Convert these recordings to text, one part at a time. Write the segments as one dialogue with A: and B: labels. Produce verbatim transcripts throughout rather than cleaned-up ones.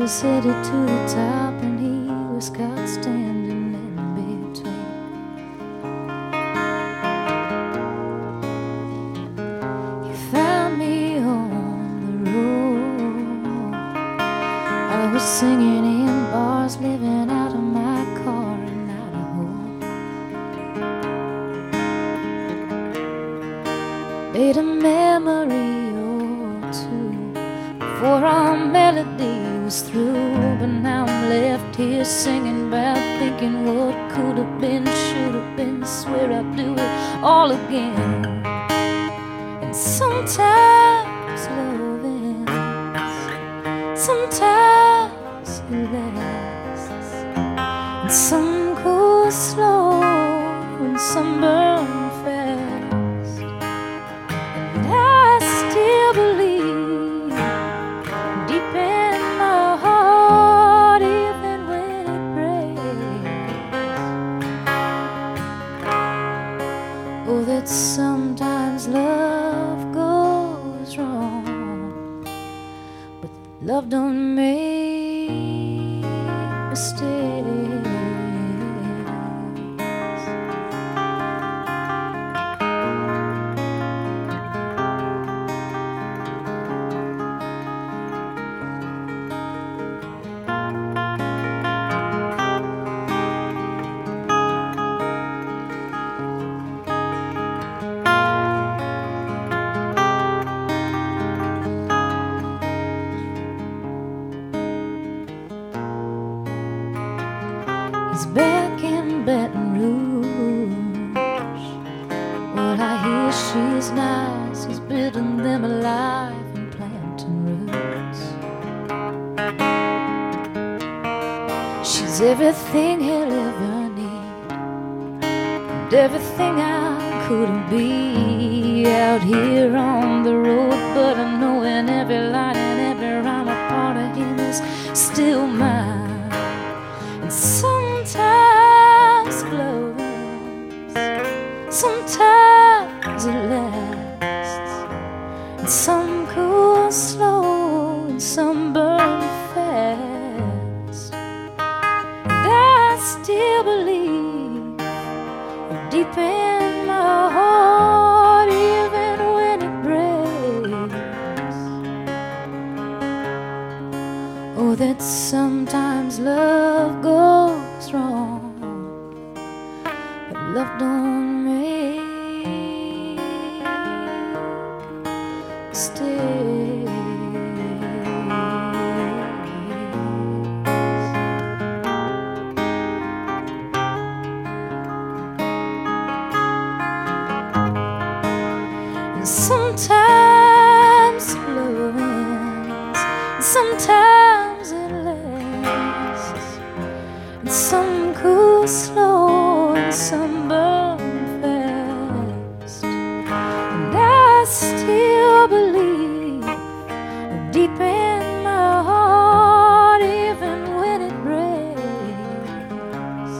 A: was headed to the top, and he was caught standing in between. He found me on the road. I was singing in bars, living out of my car in Idaho. Made a memory before our melody was through, but now I'm left here singing about thinking what could have been, should have been. Swear I'd do it all again. And sometimes love ends, sometimes it lasts, and some go slow and some burn fast. And I still believe that sometimes love goes wrong, but love don't make mistakes. He's back in Baton Rouge. Well, I hear she's nice. He's building them alive and planting roots. She's everything he'll ever need, and everything I couldn't be out here on the road. But I know in every line and every rhyme a part of him is still mine. And sometimes love ends, sometimes it lasts, and some cool slow and some burn fast. And I still believe deep in my heart, even when it breaks, oh, that sometimes love goes wrong, but love don't make mistakes. And sometimes love ends, and sometimes it lasts, and some cool slow and some burn fast. And I still believe deep in my heart, even when it breaks,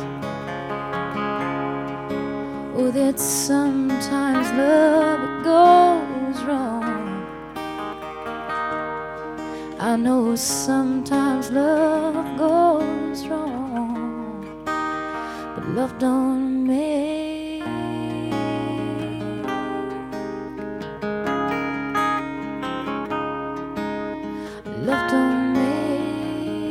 A: oh, that sometimes love goes wrong. I know sometimes love goes wrong, but love don't make love don't make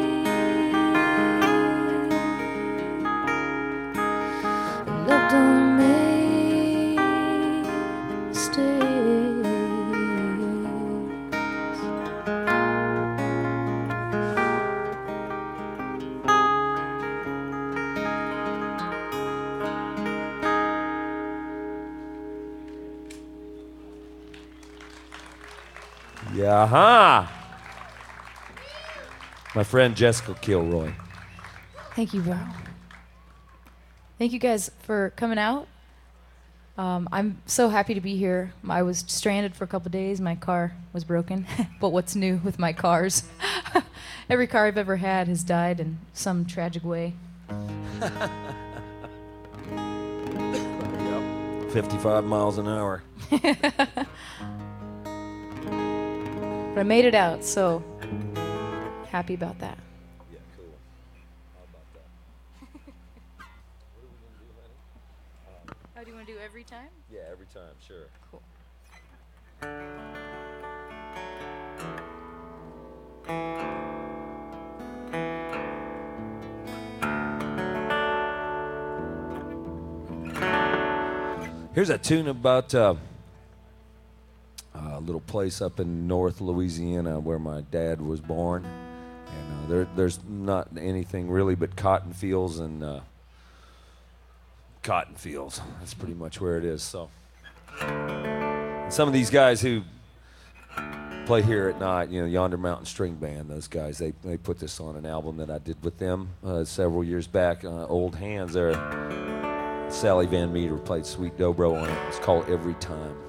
A: love don't make mistakes.
B: Yeah-ha! My friend Jessica Kilroy.
A: Thank you, bro. Thank you guys for coming out. Um, I'm so happy to be here. I was stranded for a couple days. My car was broken. But what's new with my cars? Every car I've ever had has died in some tragic way.
B: fifty-five miles an hour.
A: But I made it out, so happy about that.
B: Yeah, cool. How about that? What are we going to do, honey?
A: How do you want to do every time?
B: Yeah, every time, sure.
A: Cool.
B: Here's a tune about uh, a little place up in North Louisiana where my dad was born. And uh, there, there's not anything really but cotton fields and uh, cotton fields. That's pretty much where it is. So, and some of these guys who play here at night, you know, Yonder Mountain String Band, those guys, they, they put this on an album that I did with them uh, several years back. Uh, Old Hands there. Sally Van Meter played Sweet Dobro on it. It's called Every Time.